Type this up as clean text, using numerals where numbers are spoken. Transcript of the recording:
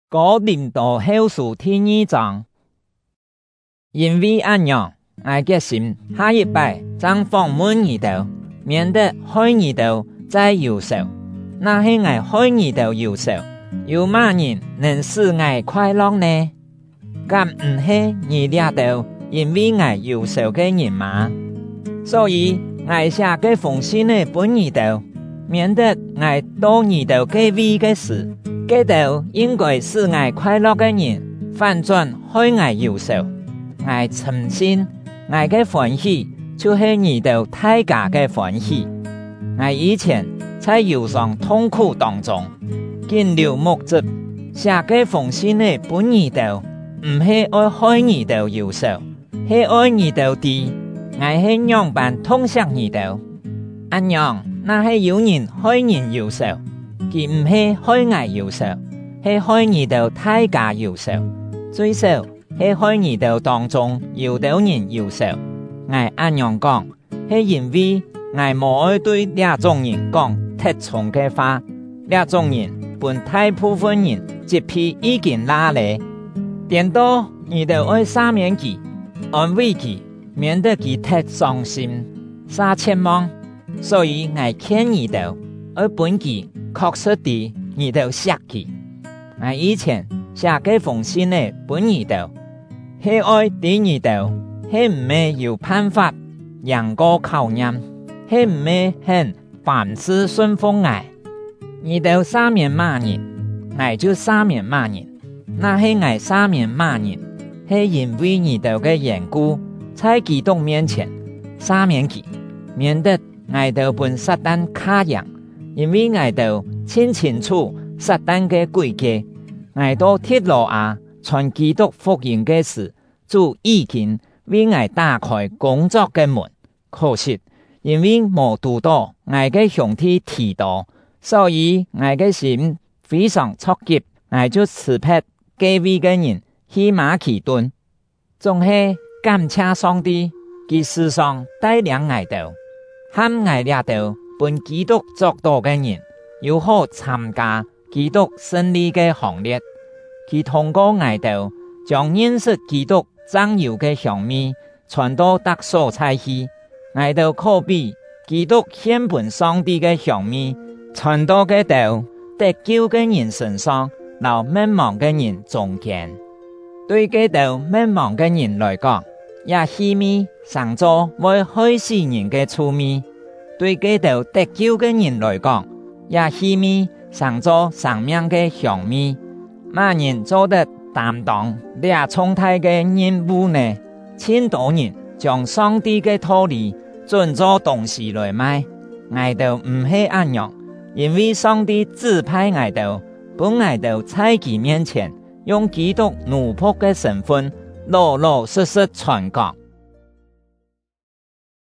哥林多後書第2章。因為這樣，我決心下一擺將訪問你哋，免得害你哋再憂愁。那是我害你哋憂愁，有乜人能使我快樂呢？咁唔係你倆都因為我憂愁嘅人嗎？所以我寫這封信嚟俾你哋，免得我多你哋嘅為嘅事，這都應該使我快樂嘅人，反轉害我憂愁。我深信我嘅歡喜，就是你哋大家嘅歡喜。我以前在憂傷痛苦當中，見了目的寫這封信嚟俾你哋，唔係愛害你哋憂愁，係愛你哋啲。我係樣般痛惜你哋，按樣那係有人害人憂愁，佢唔係害我憂愁，係害你哋大家憂愁，最少係害你哋當中有啲人憂愁。我按樣講，係因為我冇愛對這種人講特重嘅話，這種人本大部分人這批已經拉嚟，點到你哋愛赦免佢，安慰佢，免得佢太傷心、撒切望。所以我勸你哋，愛本佢確實地你哋錫佢。我以前寫這封信嚟俾你哋，係愛對你哋，係唔係有辦法贏過考驗，係唔係很凡事順風我。你哋赦免乜人，我就赦免乜人。那係我赦免乜人，係因為你哋嘅緣故，在基督面前赦免佢，免得我哋本撒旦卡贏。因為我哋清清楚撒旦嘅詭計，我到鐵羅亞傳基督福音嘅時，主已經為我打開工作嘅門。可惜因為冇讀到我嘅兄弟提多，所以我嘅心非常焦急，我就辭別幾位嘅人去馬其頓，總係感謝上帝，佢時常帶領我哋，喊我倆哋本基督作道嘅人，又好參加基督勝利嘅行列。佢通過我哋將認識基督讚耀嘅香味傳到各所在去，我哋可比基督獻本上帝嘅香味傳到嘅道得救嘅人身上，留滅亡嘅人中間。對這道滅亡嘅人來講，也希望上做會害死人嘅醋味；對這道得救嘅人來講，也希望上做生命嘅香味。乜人做得擔當這重大嘅任務呢？千多人將上帝嘅道理轉做東西來賣，我哋唔係咁樣，因為上帝指派我哋，本我哋在佢面前用基督奴僕嘅身份，老老實實傳講。